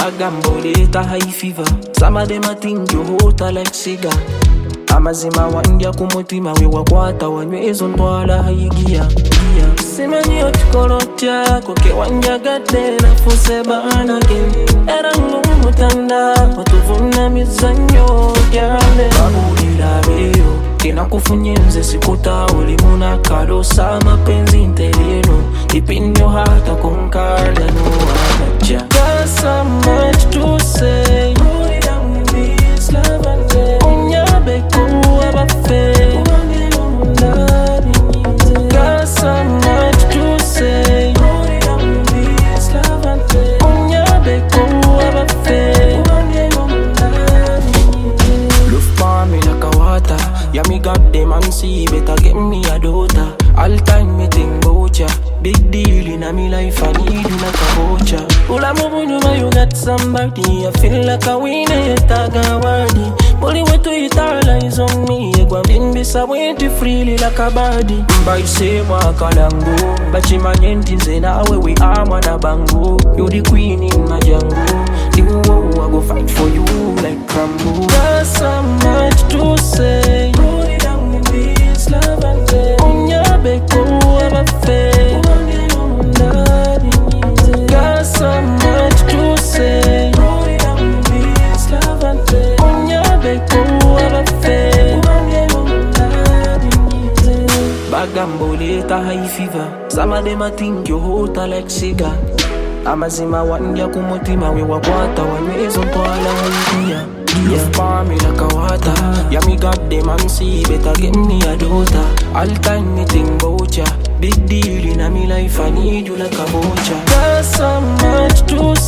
Bag and boleta high fever. Some of them I think you hotter like cigar. Amazima wandia kumutima we wakwata wanywezo ntwala haigia. Simani otikolotia koke wanja gade na fuse banake. Era ngumu tanda watuvuna mizanyo gyale. Babudila beyo kina kufunyenze sikuta ulimuna kadosa mapenzi nteleno. Deep in your heart I conquer the no one. Got so much to say. Put it down with this love and day. Got so much to say. Love for me like a water. Yeah, me got them and see better get me a daughter. All time me think about ya. Big deal in a me life, I need you like a voucher. Ula mubunuma you got somebody. I feel like a winner, you tag a wordy. Bully way to it all eyes on me. Egwa mbisa wenti freely like a body. Mba ise mwakalango Bachima nyenti nzena we ama na bango. You the queen in my jungle. I go fight for you like Rambo. Got so much to say. Put it down in this love and day. Got so much to say. Put it down in this love and day. Bag and boleta high fever. Some of them I think you hotter like cigar. Amazima wandia kumutima we wakwata wanywezo ntwala haigia. Love for me like a water. Yeah, me got them and see better get me a daughter. All time me think about ya. Big deal in a me life, I need you like a voucher. Got so much to